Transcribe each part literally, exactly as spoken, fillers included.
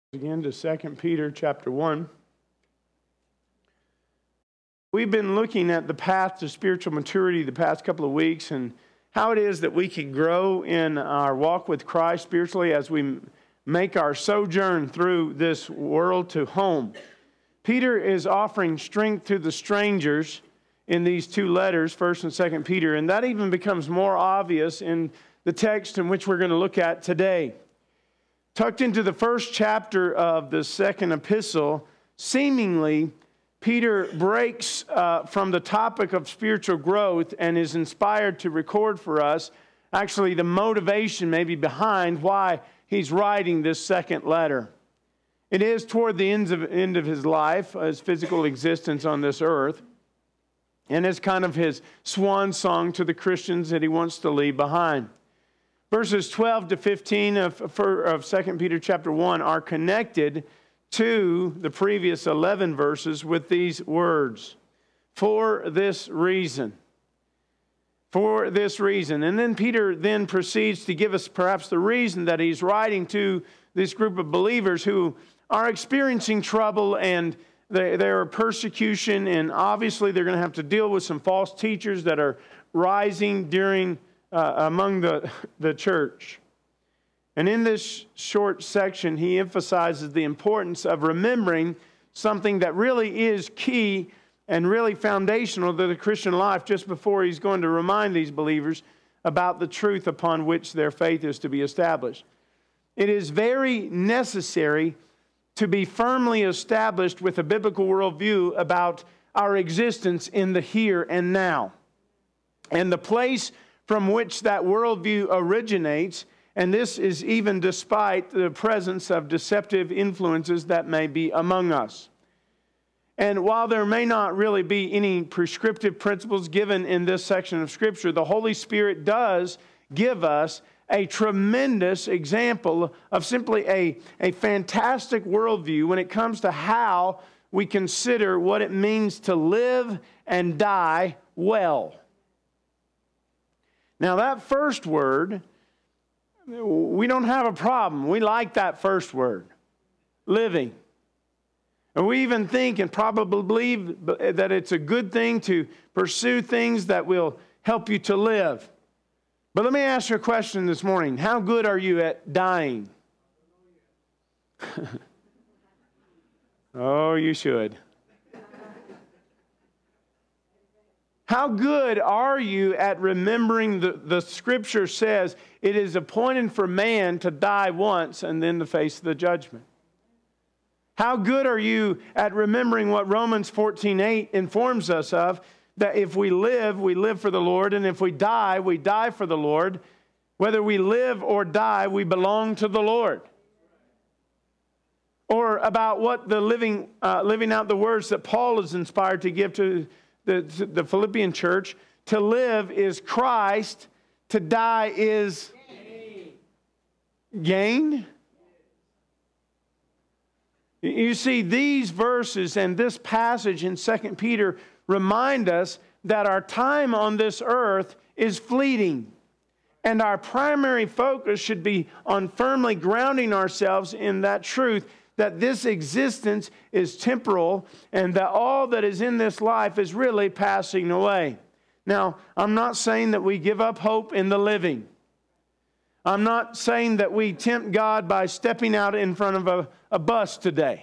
Again to Second Peter chapter one. We've been looking at the path to spiritual maturity the past couple of weeks and how it is that we can grow in our walk with Christ spiritually as we make our sojourn through this world to home. Peter is offering strength to the strangers in these two letters, First and Second Peter, and that even becomes more obvious in the text in which we're going to look at today. Tucked into the first chapter of the second epistle, seemingly, Peter breaks uh, from the topic of spiritual growth and is inspired to record for us actually the motivation maybe behind why he's writing this second letter. It is toward the end of, end of his life, his physical existence on this earth, and it's kind of his swan song to the Christians that he wants to leave behind. Verses twelve to fifteen of, of Second Peter chapter one are connected to the previous eleven verses with these words. For this reason. For this reason. And then Peter then proceeds to give us perhaps the reason that he's writing to this group of believers who are experiencing trouble and there are persecution, and obviously they're going to have to deal with some false teachers that are rising during Uh, among the, the church. And in this short section, he emphasizes the importance of remembering something that really is key and really foundational to the Christian life just before he's going to remind these believers about the truth upon which their faith is to be established. It is very necessary to be firmly established with a biblical worldview about our existence in the here and now. And the place from which that worldview originates, and this is even despite the presence of deceptive influences that may be among us. And while there may not really be any prescriptive principles given in this section of Scripture, the Holy Spirit does give us a tremendous example of simply a, a fantastic worldview when it comes to how we consider what it means to live and die well. Now, that first word, we don't have a problem. We like that first word, living. And we even think and probably believe that it's a good thing to pursue things that will help you to live. But let me ask you a question this morning. How good are you at dying? Oh, you should. How good are you at remembering the, the Scripture says it is appointed for man to die once and then to face the judgment? How good are you at remembering what Romans fourteen eight informs us of, that if we live, we live for the Lord, and if we die, we die for the Lord. Whether we live or die, we belong to the Lord. Or about what the living, uh, living out the words that Paul is inspired to give to The, the Philippian church, to live is Christ, to die is gain. You see, these verses and this passage in Second Peter remind us that our time on this earth is fleeting. And our primary focus should be on firmly grounding ourselves in that truth that this existence is temporal and that all that is in this life is really passing away. Now, I'm not saying that we give up hope in the living. I'm not saying that we tempt God by stepping out in front of a, a bus today.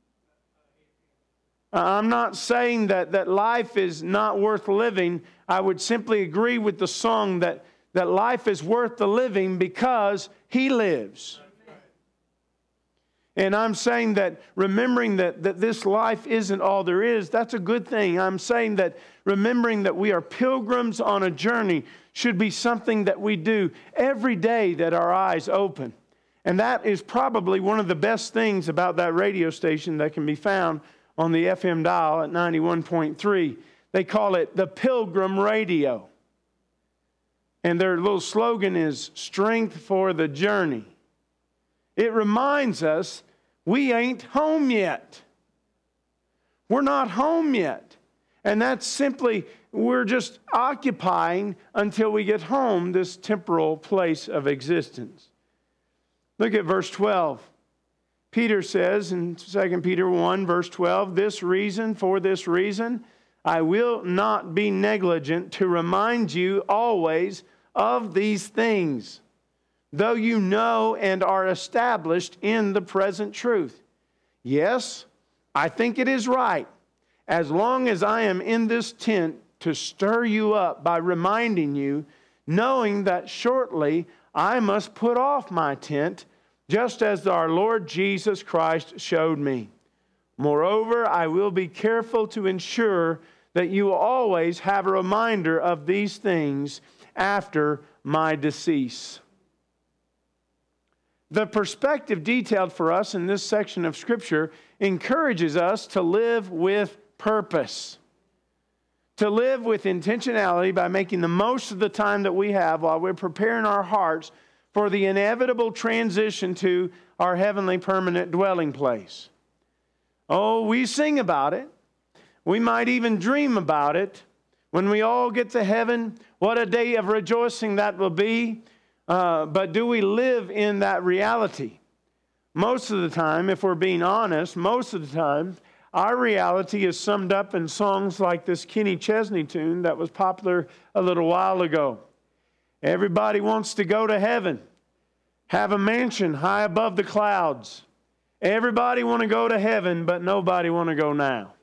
I'm not saying that, that life is not worth living. I would simply agree with the song that, that life is worth the living because He lives. And I'm saying that remembering that, that this life isn't all there is, that's a good thing. I'm saying that remembering that we are pilgrims on a journey should be something that we do every day that our eyes open. And that is probably one of the best things about that radio station that can be found on the F M dial at ninety-one point three. They call it the Pilgrim Radio. And their little slogan is strength for the journey. It reminds us we ain't home yet. We're not home yet. And that's simply, we're just occupying until we get home this temporal place of existence. Look at verse twelve. Peter says in Second Peter one, verse twelve, this reason, for this reason, I will not be negligent to remind you always of these things, though you know and are established in the present truth. Yes, I think it is right, as long as I am in this tent, to stir you up by reminding you, knowing that shortly I must put off my tent, just as our Lord Jesus Christ showed me. Moreover, I will be careful to ensure that you always have a reminder of these things after my decease. The perspective detailed for us in this section of Scripture encourages us to live with purpose, to live with intentionality by making the most of the time that we have while we're preparing our hearts for the inevitable transition to our heavenly permanent dwelling place. Oh, we sing about it. We might even dream about it. When we all get to heaven, what a day of rejoicing that will be. Uh, but do we live in that reality? Most of the time, if we're being honest, most of the time, our reality is summed up in songs like this Kenny Chesney tune that was popular a little while ago. Everybody wants to go to heaven, have a mansion high above the clouds. Everybody want to go to heaven, but nobody want to go now.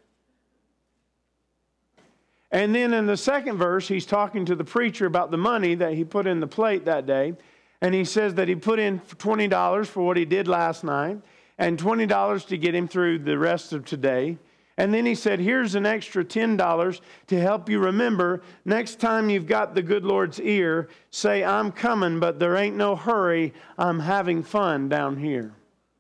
And then in the second verse, he's talking to the preacher about the money that he put in the plate that day. And he says that he put in twenty dollars for what he did last night and twenty dollars to get him through the rest of today. And then he said, here's an extra ten dollars to help you remember next time you've got the good Lord's ear, say, I'm coming, but there ain't no hurry. I'm having fun down here.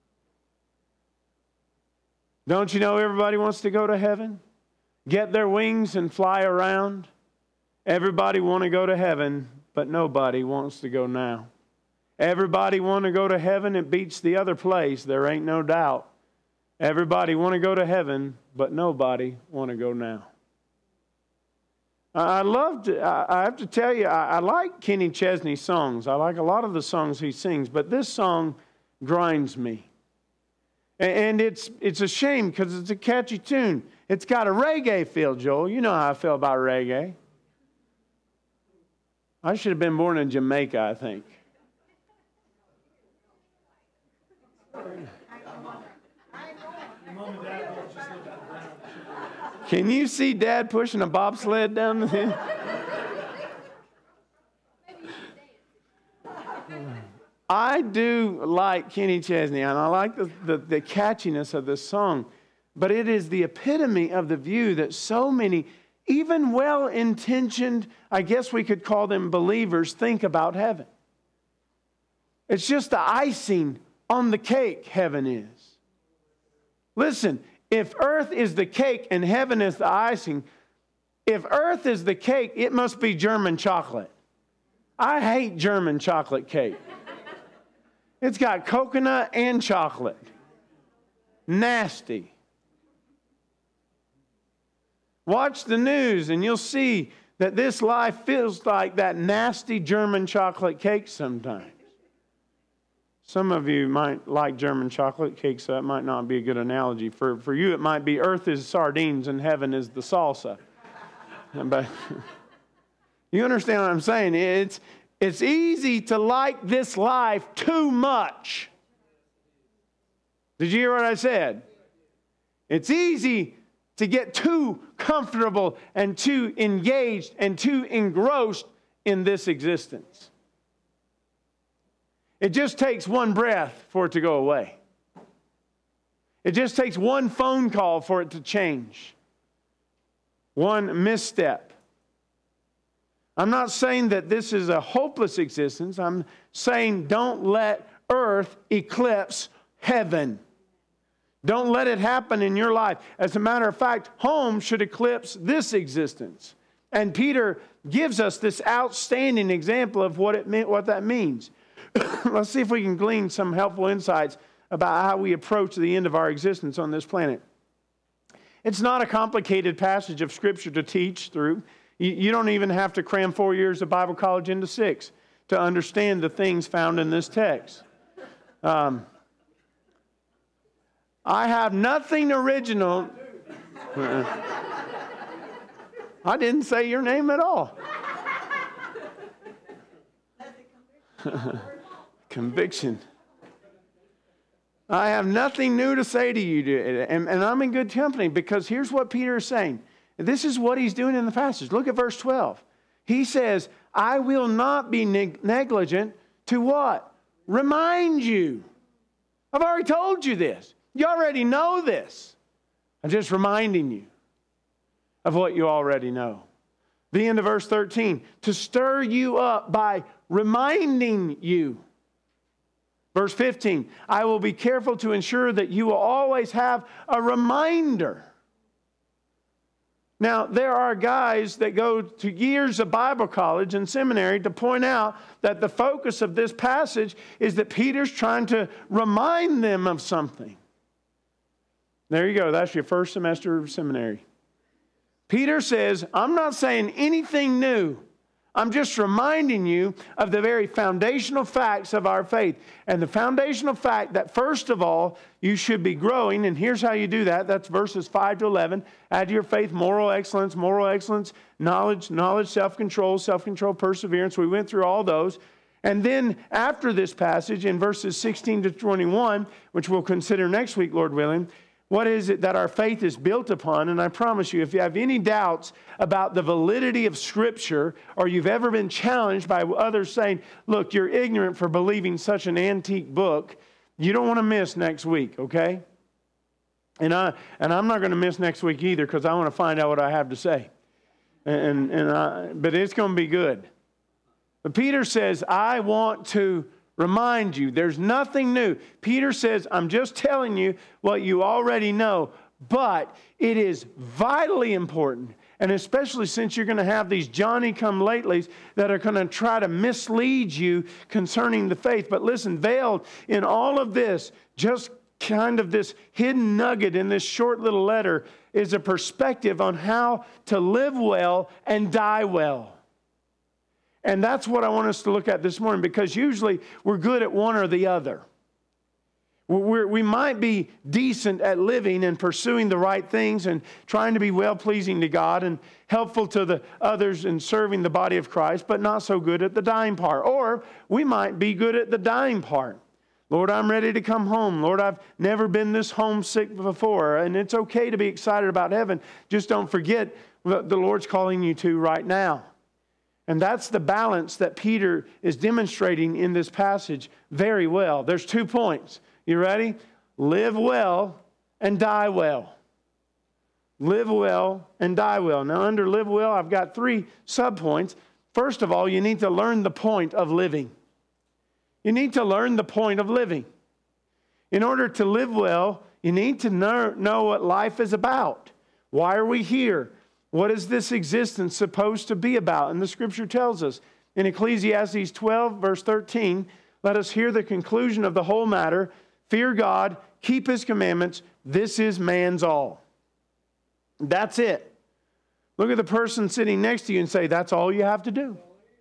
Don't you know everybody wants to go to heaven? Get their wings and fly around. Everybody want to go to heaven, but nobody wants to go now. Everybody want to go to heaven. It beats the other place. There ain't no doubt. Everybody want to go to heaven, but nobody want to go now. I love to, I have to tell you, I, I like Kenny Chesney's songs. I like a lot of the songs he sings, but this song grinds me. And it's it's a shame because it's a catchy tune. It's got a reggae feel, Joel. You know how I feel about reggae. I should have been born in Jamaica, I think. Can you see Dad pushing a bobsled down the hill? I do like Kenny Chesney, and I like the, the, the catchiness of this song, but it is the epitome of the view that so many, even well-intentioned, I guess we could call them believers, think about heaven. It's just the icing on the cake, heaven is. Listen, if earth is the cake and heaven is the icing, if earth is the cake, it must be German chocolate. I hate German chocolate cake. It's got coconut and chocolate. Nasty. Watch the news and you'll see that this life feels like that nasty German chocolate cake sometimes. Some of you might like German chocolate cake, so that might not be a good analogy. For, for you, it might be earth is sardines and heaven is the salsa. But you understand what I'm saying? It's, it's easy to like this life too much. Did you hear what I said? It's easy to get too comfortable and too engaged and too engrossed in this existence. It just takes one breath for it to go away. It just takes one phone call for it to change. One misstep. I'm not saying that this is a hopeless existence. I'm saying don't let earth eclipse heaven. Don't let it happen in your life. As a matter of fact, home should eclipse this existence. And Peter gives us this outstanding example of what it meant, what that means. Let's see if we can glean some helpful insights about how we approach the end of our existence on this planet. It's not a complicated passage of Scripture to teach through. You, you don't even have to cram four years of Bible college into six to understand the things found in this text. Um, I have nothing original. I didn't say your name at all. Conviction. I have nothing new to say to you. And, and I'm in good company, because here's what Peter is saying. This is what he's doing in the passage. Look at verse twelve. He says, I will not be neg- negligent to what? Remind you. I've already told you this. You already know this. I'm just reminding you of what you already know. The end of verse thirteen, to stir you up by reminding you. Verse fifteen, I will be careful to ensure that you will always have a reminder. Now, there are guys that go to years of Bible college and seminary to point out that the focus of this passage is that Peter's trying to remind them of something. There you go. That's your first semester of seminary. Peter says, I'm not saying anything new. I'm just reminding you of the very foundational facts of our faith. And the foundational fact that, first of all, you should be growing. And here's how you do that. That's verses five to eleven. Add to your faith moral excellence, moral excellence, knowledge, knowledge, self-control, self-control, perseverance. We went through all those. And then after this passage, in verses sixteen to twenty-one, which we'll consider next week, Lord willing, what is it that our faith is built upon? And I promise you, if you have any doubts about the validity of Scripture, or you've ever been challenged by others saying, look, you're ignorant for believing such an antique book, you don't want to miss next week, okay? And, I, and I'm not going to miss next week either, because I want to find out what I have to say. And, and I, but it's going to be good. But Peter says, I want to remind you, there's nothing new. Peter says, I'm just telling you what you already know, but it is vitally important. And especially since you're going to have these Johnny-come-latelys that are going to try to mislead you concerning the faith. But listen, veiled in all of this, just kind of this hidden nugget in this short little letter, is a perspective on how to live well and die well. And that's what I want us to look at this morning, because usually we're good at one or the other. We're, we might be decent at living and pursuing the right things and trying to be well-pleasing to God and helpful to the others and serving the body of Christ, but not so good at the dying part. Or we might be good at the dying part. Lord, I'm ready to come home. Lord, I've never been this homesick before. And it's okay to be excited about heaven. Just don't forget what the Lord's calling you to right now. And that's the balance that Peter is demonstrating in this passage very well. There's two points. You ready? Live well and die well. Live well and die well. Now, under live well, I've got three subpoints. First of all, you need to learn the point of living. You need to learn the point of living. In order to live well, you need to know, know what life is about. Why are we here? What is this existence supposed to be about? And the Scripture tells us in Ecclesiastes twelve, verse thirteen, let us hear the conclusion of the whole matter. Fear God, keep His commandments. This is man's all. That's it. Look at the person sitting next to you and say, that's all you have to do.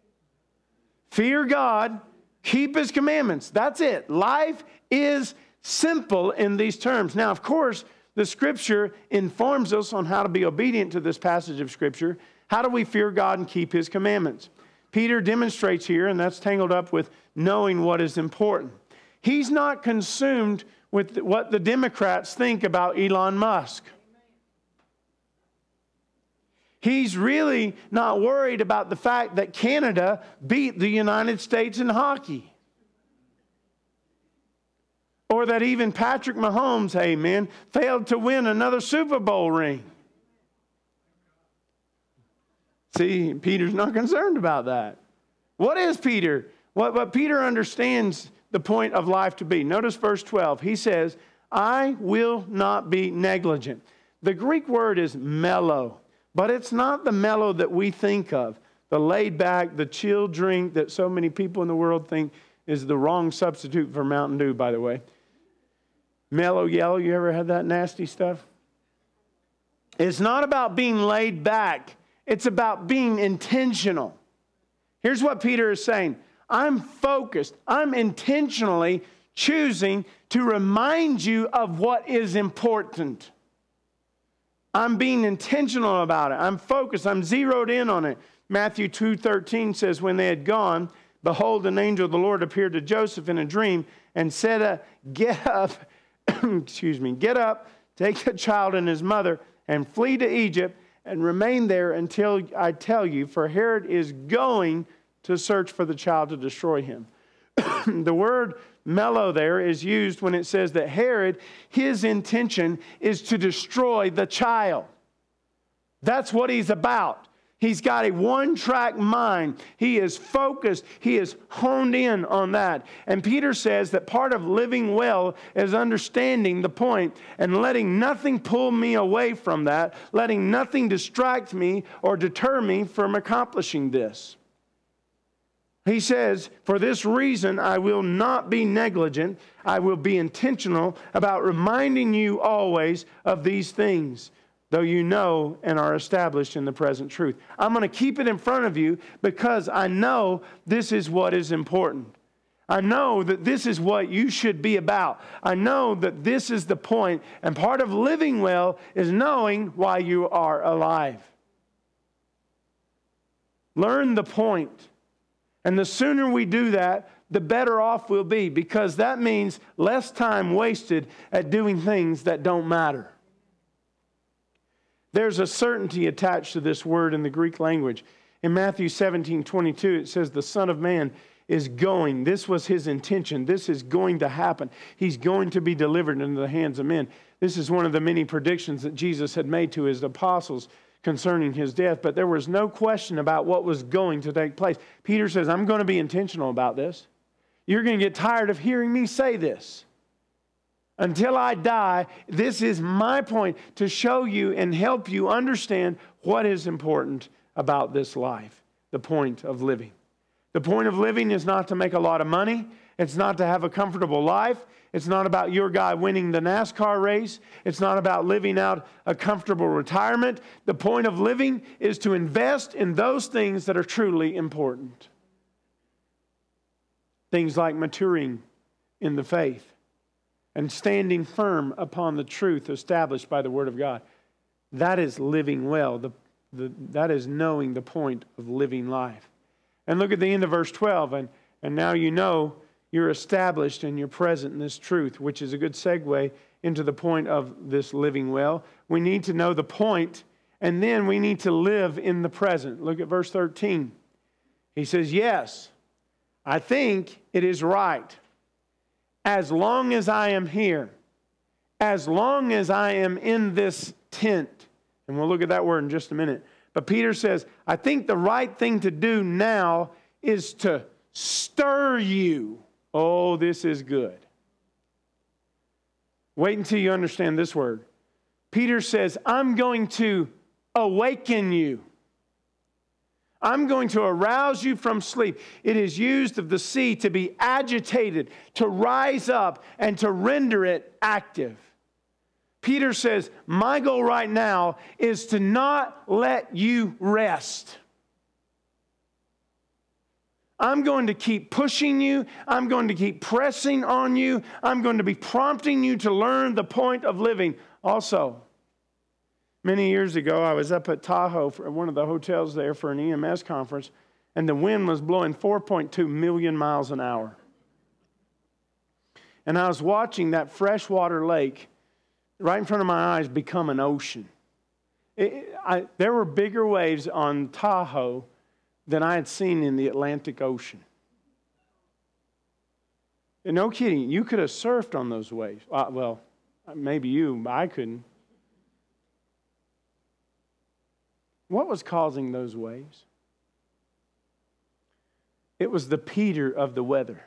Fear God, keep His commandments. That's it. Life is simple in these terms. Now, of course, the Scripture informs us on how to be obedient to this passage of Scripture. How do we fear God and keep His commandments? Peter demonstrates here, and that's tangled up with knowing what is important. He's not consumed with what the Democrats think about Elon Musk. He's really not worried about the fact that Canada beat the United States in hockey. Or that even Patrick Mahomes, amen, failed to win another Super Bowl ring. See, Peter's not concerned about that. What is Peter? What, what Peter understands the point of life to be. Notice verse twelve. He says, I will not be negligent. The Greek word is mellow, but it's not the mellow that we think of. The laid back, the chill drink that so many people in the world think is the wrong substitute for Mountain Dew, by the way. Mellow yellow, you ever had that nasty stuff? It's not about being laid back. It's about being intentional. Here's what Peter is saying. I'm focused. I'm intentionally choosing to remind you of what is important. I'm being intentional about it. I'm focused. I'm zeroed in on it. Matthew two thirteen says, when they had gone, behold, an angel of the Lord appeared to Joseph in a dream and said, uh, get up, excuse me, get up, take the child and his mother and flee to Egypt and remain there until I tell you, for Herod is going to search for the child to destroy him. The word mellow there is used when it says that Herod, his intention is to destroy the child. That's what he's about. He's got a one-track mind. He is focused. He is honed in on that. And Peter says that part of living well is understanding the point and letting nothing pull me away from that, letting nothing distract me or deter me from accomplishing this. He says, for this reason, I will not be negligent. I will be intentional about reminding you always of these things, though you know and are established in the present truth. I'm going to keep it in front of you because I know this is what is important. I know that this is what you should be about. I know that this is the point, and part of living well is knowing why you are alive. Learn the point. And the sooner we do that, the better off we'll be, because that means less time wasted at doing things that don't matter. There's a certainty attached to this word in the Greek language. In Matthew seventeen twenty-two, it says, the Son of Man is going. This was his intention. This is going to happen. He's going to be delivered into the hands of men. This is one of the many predictions that Jesus had made to his apostles concerning his death, but there was no question about what was going to take place. Peter says, I'm going to be intentional about this. You're going to get tired of hearing me say this. Until I die, this is my point, to show you and help you understand what is important about this life, the point of living. The point of living is not to make a lot of money. It's not to have a comfortable life. It's not about your guy winning the NASCAR race. It's not about living out a comfortable retirement. The point of living is to invest in those things that are truly important. Things like maturing in the faith and standing firm upon the truth established by the Word of God. That is living well. The, the, that is knowing the point of living life. And look at the end of verse twelve. And, and now you know you're established and you're present in this truth, which is a good segue into the point of this living well. We need to know the point, and then we need to live in the present. Look at verse thirteen. He says, yes, I think it is right. As long as I am here, as long as I am in this tent, and we'll look at that word in just a minute. But Peter says, I think the right thing to do now is to stir you. Oh, this is good. Wait until you understand this word. Peter says, I'm going to awaken you. I'm going to arouse you from sleep. It is used of the sea to be agitated, to rise up, and to render it active. Peter says, my goal right now is to not let you rest. I'm going to keep pushing you. I'm going to keep pressing on you. I'm going to be prompting you to learn the point of living. Also, many years ago, I was up at Tahoe for one of the hotels there for an E M S conference, and the wind was blowing four point two million miles an hour. And I was watching that freshwater lake right in front of my eyes become an ocean. It, I, there were bigger waves on Tahoe than I had seen in the Atlantic Ocean. And no kidding, you could have surfed on those waves. Uh, well, maybe you, but I couldn't. What was causing those waves? It was the Peter of the weather.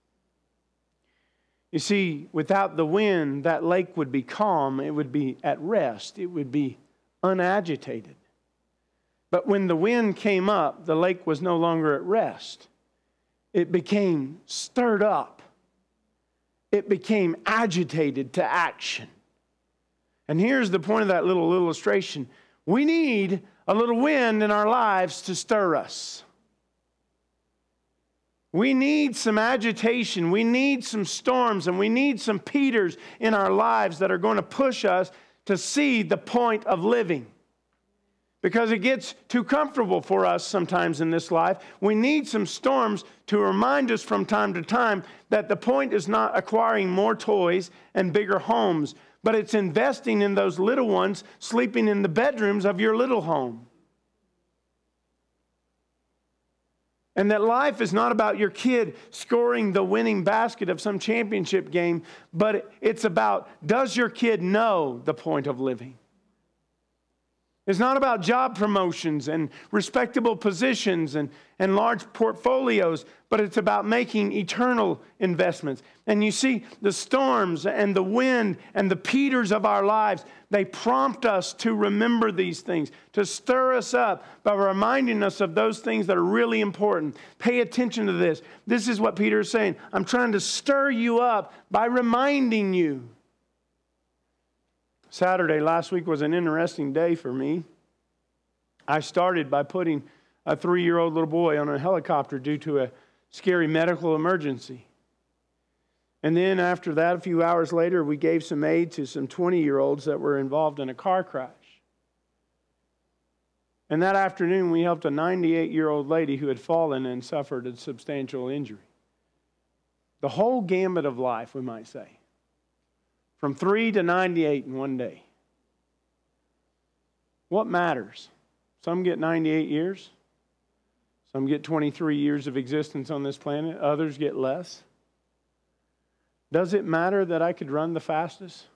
You see, without the wind, that lake would be calm. It would be at rest. It would be unagitated. But when the wind came up, the lake was no longer at rest. It became stirred up. It became agitated to action. And here's the point of that little illustration. We need a little wind in our lives to stir us. We need some agitation. We need some storms, and we need some Peters in our lives that are going to push us to see the point of living. Because it gets too comfortable for us sometimes in this life. We need some storms to remind us from time to time that the point is not acquiring more toys and bigger homes, but it's investing in those little ones sleeping in the bedrooms of your little home. And that life is not about your kid scoring the winning basket of some championship game, but it's about, does your kid know the point of living? It's not about job promotions and respectable positions and, and large portfolios, but it's about making eternal investments. And you see, the storms and the wind and the Peters of our lives, they prompt us to remember these things, to stir us up by reminding us of those things that are really important. Pay attention to this. This is what Peter is saying. I'm trying to stir you up by reminding you. Saturday last week was an interesting day for me. I started by putting a three-year-old little boy on a helicopter due to a scary medical emergency. And then after that, a few hours later, we gave some aid to some twenty-year-olds that were involved in a car crash. And that afternoon, we helped a ninety-eight-year-old lady who had fallen and suffered a substantial injury. The whole gamut of life, we might say. From three to ninety-eight in one day. What matters? Some get ninety-eight years. Some get twenty-three years of existence on this planet. Others get less. Does it matter that I could run the fastest?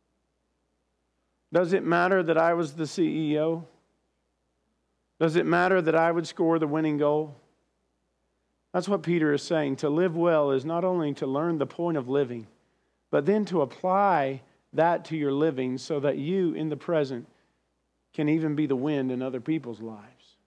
Does it matter that I was the C E O? Does it matter that I would score the winning goal? That's what Peter is saying. To live well is not only to learn the point of living, but then to apply that to your living so that you, in the present, can even be the wind in other people's lives.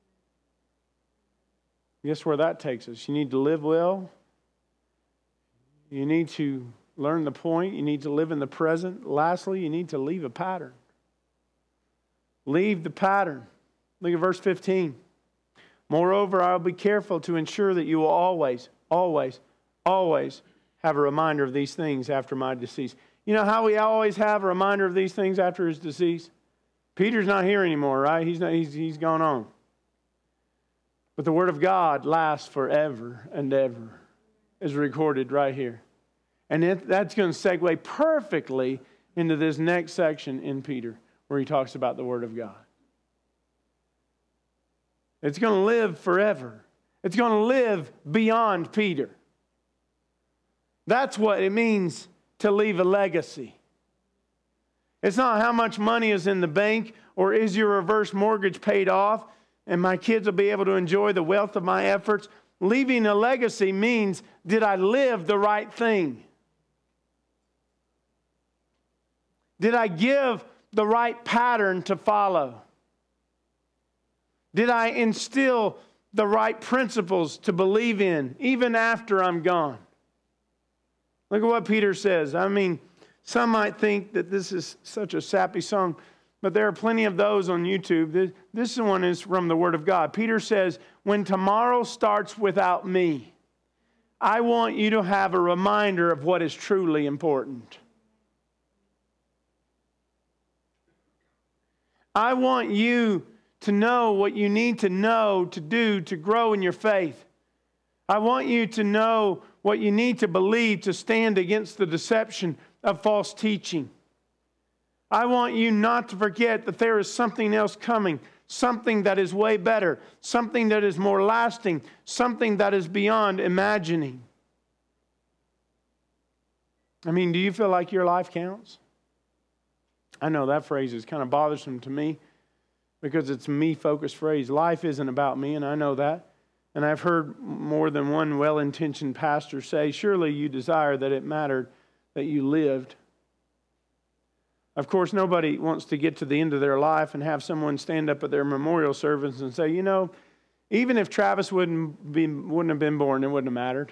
Guess where that takes us? You need to live well. You need to learn the point. You need to live in the present. Lastly, you need to leave a pattern. Leave the pattern. Look at verse fifteen. Moreover, I will be careful to ensure that you will always, always, always have a reminder of these things after my decease. You know how we always have a reminder of these things after his decease? Peter's not here anymore, right? He's not, he's, he's gone on. But the Word of God lasts forever and ever, is recorded right here. And it, that's going to segue perfectly into this next section in Peter, where he talks about the Word of God. It's going to live forever. It's going to live beyond Peter. That's what it means to leave a legacy. It's not how much money is in the bank or is your reverse mortgage paid off and my kids will be able to enjoy the wealth of my efforts. Leaving a legacy means, did I live the right thing? Did I give the right pattern to follow? Did I instill the right principles to believe in even after I'm gone? Look at what Peter says. I mean, some might think that this is such a sappy song, but there are plenty of those on YouTube. This, this one is from the Word of God. Peter says, when tomorrow starts without me, I want you to have a reminder of what is truly important. I want you to know what you need to know to do to grow in your faith. I want you to know what you need to believe to stand against the deception of false teaching. I want you not to forget that there is something else coming, something that is way better, something that is more lasting, something that is beyond imagining. I mean, do you feel like your life counts? I know that phrase is kind of bothersome to me because it's a me-focused phrase. Life isn't about me, and I know that. And I've heard more than one well-intentioned pastor say, surely you desire that it mattered that you lived. Of course, nobody wants to get to the end of their life and have someone stand up at their memorial service and say, you know, even if Travis wouldn't be, wouldn't have been born, it wouldn't have mattered.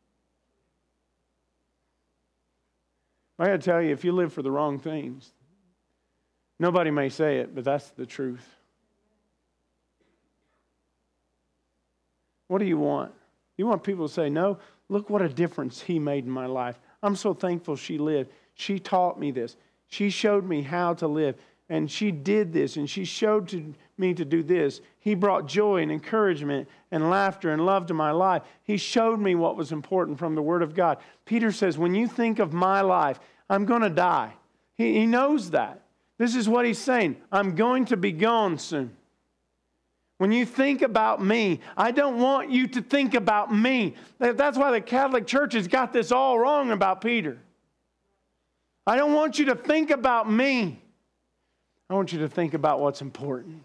I got to tell you, if you live for the wrong things, nobody may say it, but that's the truth. What do you want? You want people to say, no, look what a difference he made in my life. I'm so thankful she lived. She taught me this. She showed me how to live. And she did this, and she showed to me to do this. He brought joy and encouragement and laughter and love to my life. He showed me what was important from the Word of God. Peter says, when you think of my life, I'm going to die. He, he knows that. This is what he's saying. I'm going to be gone soon. When you think about me, I don't want you to think about me. That's why the Catholic Church has got this all wrong about Peter. I don't want you to think about me. I want you to think about what's important.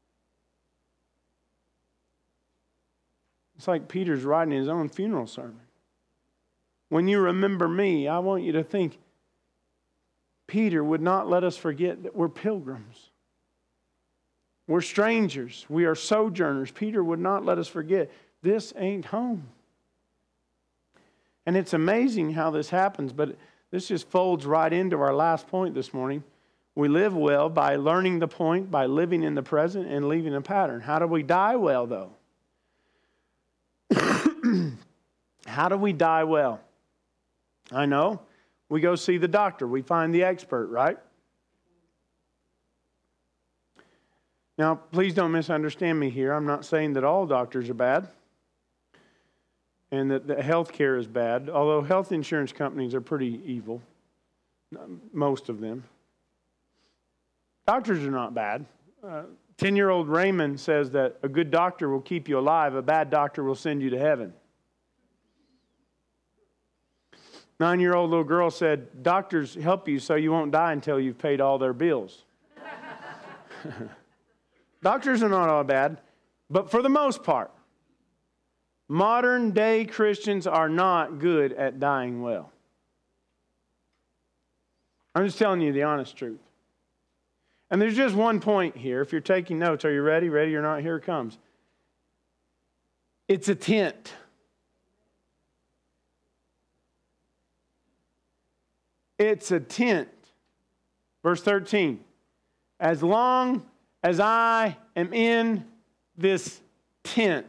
It's like Peter's writing his own funeral sermon. When you remember me, I want you to think, Peter would not let us forget that we're pilgrims. We're strangers. We are sojourners. Peter would not let us forget, this ain't home. And it's amazing how this happens, but this just folds right into our last point this morning. We live well by learning the point, by living in the present and leaving a pattern. How do we die well, though? How do we die well? I know. We go see the doctor. We find the expert, right? Now, please don't misunderstand me here. I'm not saying that all doctors are bad and that the health care is bad, although health insurance companies are pretty evil, most of them. Doctors are not bad. Uh, ten-year-old Raymond says that a good doctor will keep you alive, a bad doctor will send you to heaven. Nine-year-old little girl said, doctors help you so you won't die until you've paid all their bills. Doctors are not all bad, but for the most part, modern-day Christians are not good at dying well. I'm just telling you the honest truth. And there's just one point here. If you're taking notes, are you ready? Ready or not? Here it comes. It's a tent. It's a tent. Verse thirteen. As long as I am in this tent.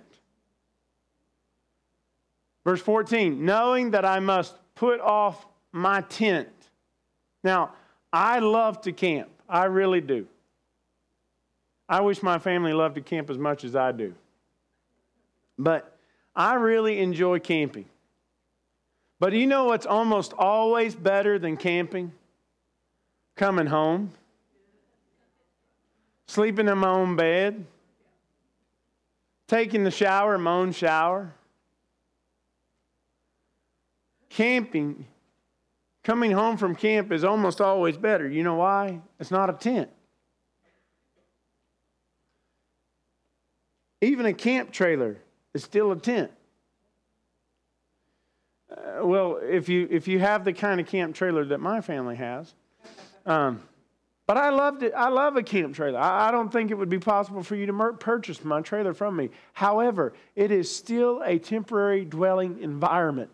Verse fourteen. Knowing that I must put off my tent. Now, I love to camp. I really do. I wish my family loved to camp as much as I do. But I really enjoy camping. But you know what's almost always better than camping? Coming home. Sleeping in my own bed. Taking the shower in my own shower. Camping. Coming home from camp is almost always better. You know why? It's not a tent. Even a camp trailer is still a tent. Uh, well, if you if you have the kind of camp trailer that my family has, um, but I loved it. I love a camp trailer. I, I don't think it would be possible for you to mer- purchase my trailer from me. However, it is still a temporary dwelling environment.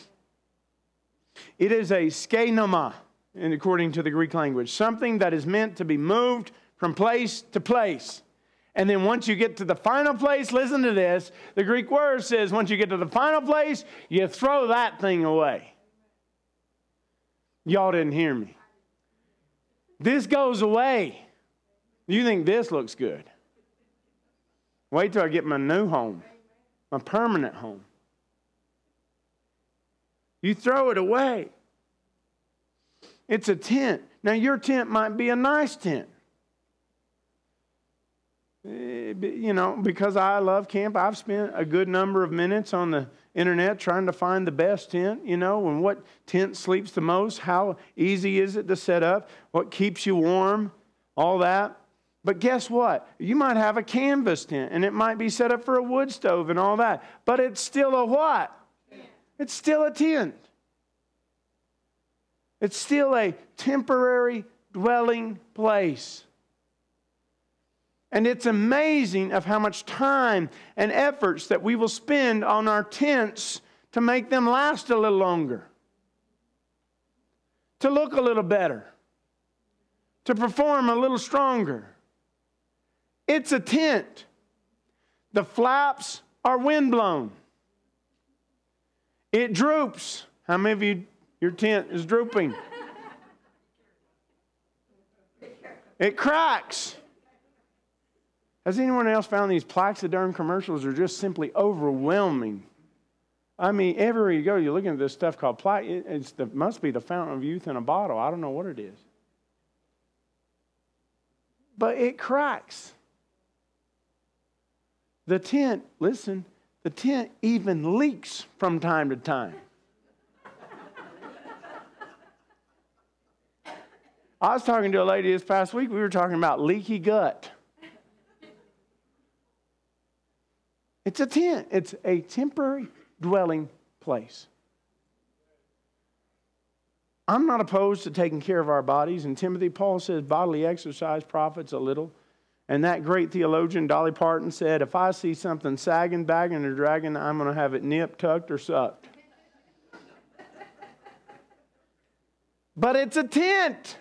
It is a skenoma, according to the Greek language, something that is meant to be moved from place to place. And then once you get to the final place, listen to this, the Greek word says once you get to the final place, you throw that thing away. Y'all didn't hear me. This goes away. You think this looks good. Wait till I get my new home, my permanent home. You throw it away. It's a tent. Now, your tent might be a nice tent. You know, because I love camp, I've spent a good number of minutes on the internet trying to find the best tent, you know, and what tent sleeps the most, how easy is it to set up, what keeps you warm, all that. But guess what? You might have a canvas tent, and it might be set up for a wood stove and all that. But it's still a what? It's still a tent. It's still a temporary dwelling place. And it's amazing of how much time and efforts that we will spend on our tents to make them last a little longer, to look a little better, to perform a little stronger. It's a tent. The flaps are windblown. It droops. How many of you, your tent is drooping? It cracks. Has anyone else found these Plaxiderm commercials are just simply overwhelming? I mean, everywhere you go, you're looking at this stuff called Plax. It it's the, must be the fountain of youth in a bottle. I don't know what it is. But it cracks. The tent, listen, the tent even leaks from time to time. I was talking to a lady this past week. We were talking about leaky gut. It's a tent. It's a temporary dwelling place. I'm not opposed to taking care of our bodies. In Timothy, Paul says bodily exercise profits a little. And that great theologian, Dolly Parton, said, if I see something sagging, bagging, or dragging, I'm going to have it nipped, tucked, or sucked. But it's a tent.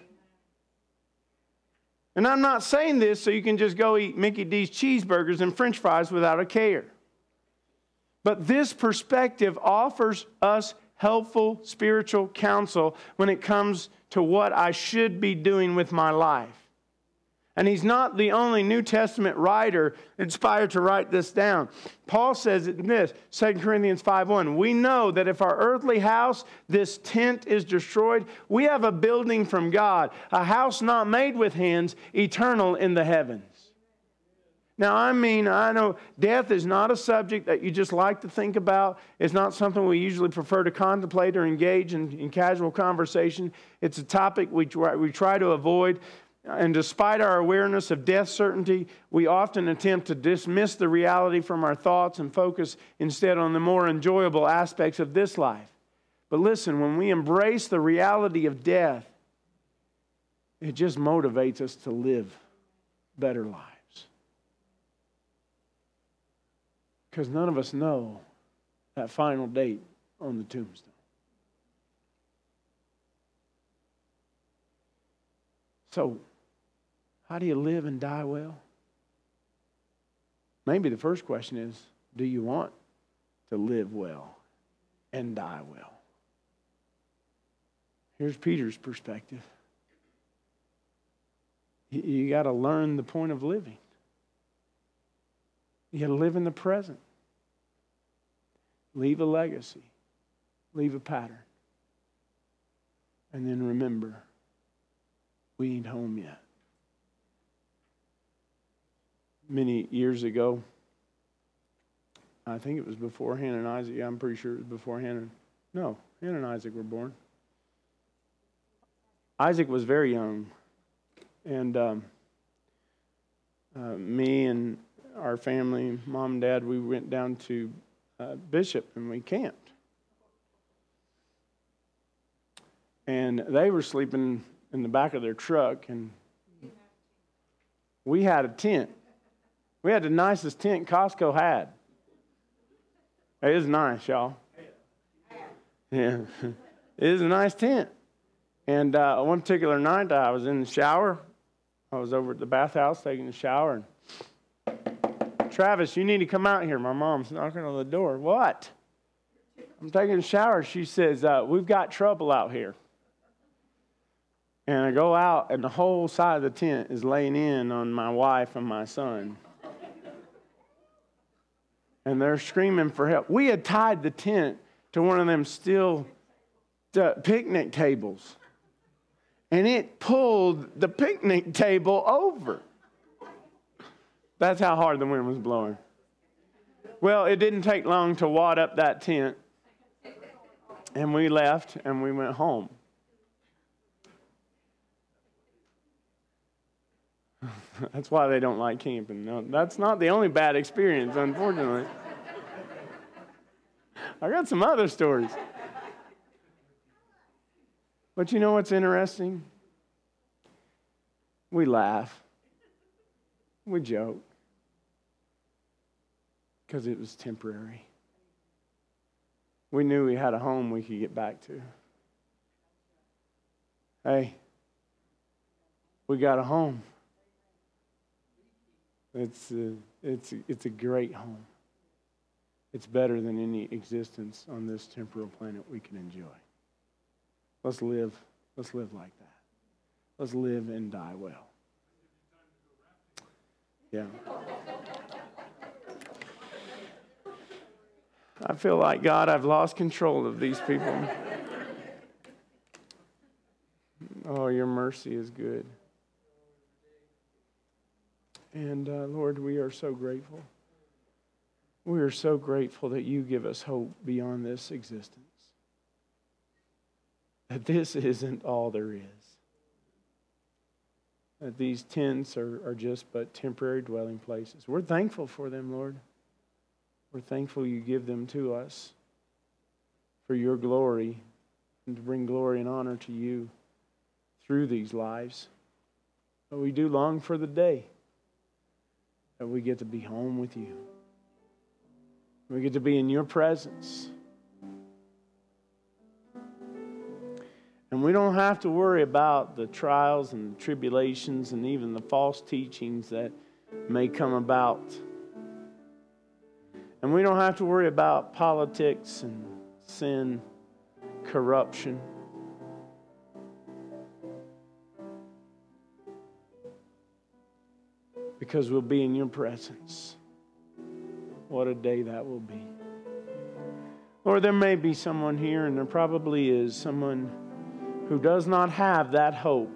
And I'm not saying this so you can just go eat Mickey D's cheeseburgers and French fries without a care. But this perspective offers us helpful spiritual counsel when it comes to what I should be doing with my life. And he's not the only New Testament writer inspired to write this down. Paul says in this, Second Corinthians five one, we know that if our earthly house, this tent, is destroyed, we have a building from God, a house not made with hands, eternal in the heavens. Now, I mean, I know death is not a subject that you just like to think about. It's not something we usually prefer to contemplate or engage in, in casual conversation. It's a topic we try, we try to avoid. And despite our awareness of death certainty, we often attempt to dismiss the reality from our thoughts and focus instead on the more enjoyable aspects of this life. But listen, when we embrace the reality of death, it just motivates us to live better lives. Because none of us know that final date on the tombstone. So, how do you live and die well? Maybe the first question is, do you want to live well and die well? Here's Peter's perspective. You, you got to learn the point of living. You got to live in the present. Leave a legacy. Leave a pattern. And then remember, we ain't home yet. Many years ago, I think it was before Hannah and Isaac. I'm pretty sure it was before Hannah. No, Hannah and Isaac were born. Isaac was very young. And um, uh, me and our family, mom and dad, we went down to uh, Bishop and we camped. And they were sleeping in the back of their truck, and we had a tent. We had the nicest tent Costco had. It is nice, y'all. Yeah, it is a nice tent. And uh, one particular night, I was in the shower. I was over at the bathhouse taking a shower, and Travis, you need to come out here. My mom's knocking on the door. What? I'm taking a shower. She says, uh, we've got trouble out here. And I go out, and the whole side of the tent is laying in on my wife and my son. And they're screaming for help. We had tied the tent to one of them steel uh, picnic tables. And it pulled the picnic table over. That's how hard the wind was blowing. Well, it didn't take long to wad up that tent. And we left and we went home. That's why they don't like camping. No, that's not the only bad experience, unfortunately. I got some other stories. But you know what's interesting? We laugh. We joke. Because it was temporary. We knew we had a home we could get back to. Hey, we got a home. It's a, it's a, it's a great home. It's better than any existence on this temporal planet we can enjoy. Let's live, let's live like that. Let's live and die well. Yeah. I feel like, God, I've lost control of these people. Oh, your mercy is good. And uh, Lord, we are so grateful. We are so grateful that you give us hope beyond this existence. That this isn't all there is. That these tents are, are just but temporary dwelling places. We're thankful for them, Lord. We're thankful you give them to us for your glory and to bring glory and honor to you through these lives. But we do long for the day that we get to be home with you. We get to be in your presence. And we don't have to worry about the trials and tribulations and even the false teachings that may come about. And we don't have to worry about politics and sin, corruption. Because we'll be in your presence. What a day that will be. Lord, there may be someone here, and there probably is someone who does not have that hope.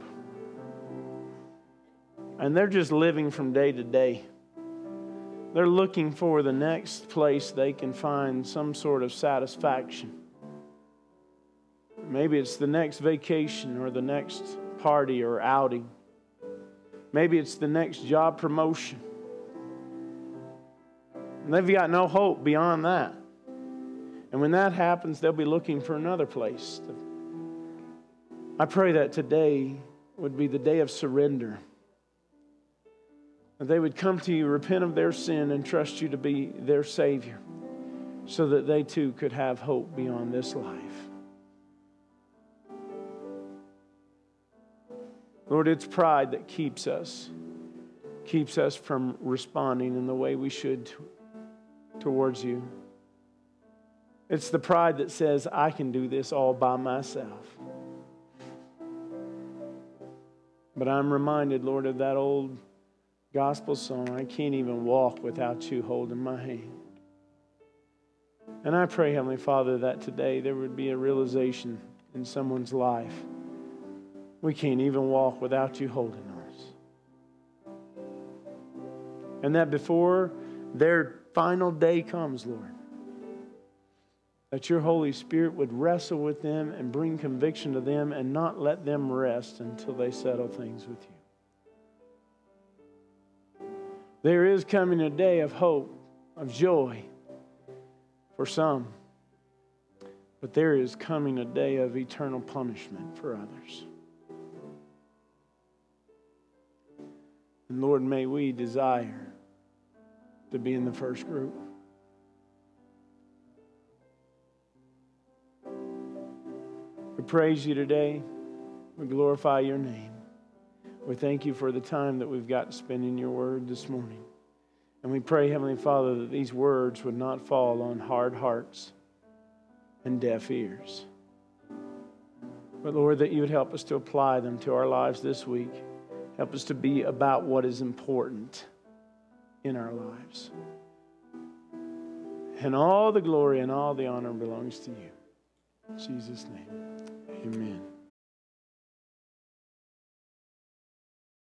And they're just living from day to day. They're looking for the next place they can find some sort of satisfaction. Maybe it's the next vacation or the next party or outing. Maybe it's the next job promotion. And they've got no hope beyond that. And when that happens, they'll be looking for another place. I pray that today would be the day of surrender. That they would come to you, repent of their sin, and trust you to be their Savior, so that they too could have hope beyond this life. Lord, it's pride that keeps us, keeps us from responding in the way we should towards you. It's the pride that says, I can do this all by myself. But I'm reminded, Lord, of that old gospel song, I can't even walk without you holding my hand. And I pray, Heavenly Father, that today there would be a realization in someone's life. We can't even walk without you holding ours. And that before their final day comes, Lord, that your Holy Spirit would wrestle with them and bring conviction to them and not let them rest until they settle things with you. There is coming a day of hope, of joy for some, but there is coming a day of eternal punishment for others. And Lord, may we desire to be in the first group. We praise you today. We glorify your name. We thank you for the time that we've got to spend in your word this morning. And we pray, Heavenly Father, that these words would not fall on hard hearts and deaf ears. But Lord, that you would help us to apply them to our lives this week. Help us to be about what is important in our lives. And all the glory and all the honor belongs to you. In Jesus' name, amen.